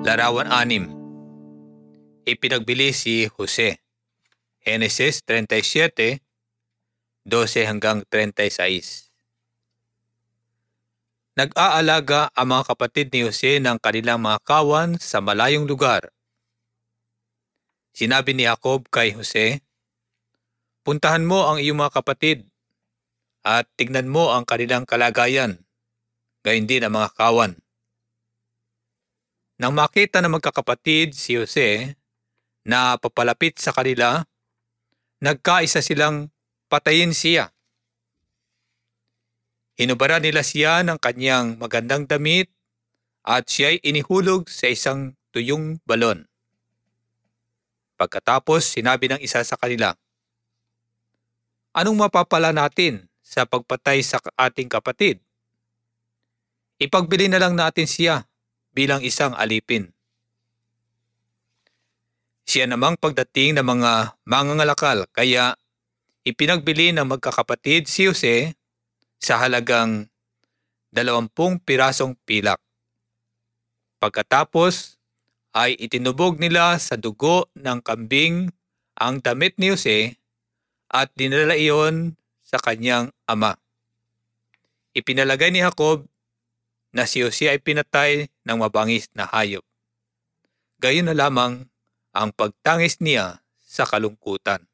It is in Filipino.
Larawan 6. Ipinagbili si Jose. Genesis 37:12 hanggang 36. Nag-aalaga ang mga kapatid ni Jose ng kanilang mga kawan sa malayong lugar. Sinabi ni Jacob kay Jose, "Puntahan mo ang iyong mga kapatid at tignan mo ang kanilang kalagayan, gayon din ang mga kawan." Nang makita ng magkakapatid si Jose na papalapit sa kanila, nagkaisa silang patayin siya. Hinubara nila siya ng kanyang magandang damit at siya'y inihulog sa isang tuyong balon. Pagkatapos sinabi ng isa sa kanila, "Anong mapapala natin sa pagpatay sa ating kapatid? Ipagbili na lang natin siya bilang isang alipin." Siya namang pagdating ng mga mangangalakal, kaya ipinagbili ng magkakapatid si Jose sa halagang 20 pirasong pilak. Pagkatapos ay itinubog nila sa dugo ng kambing ang damit ni Jose at dinala iyon sa kanyang ama. Ipinalagay ni Jacob na si Jose ay pinatay ng mabangis na hayop. Gayon na lamang ang pagtangis niya sa kalungkutan.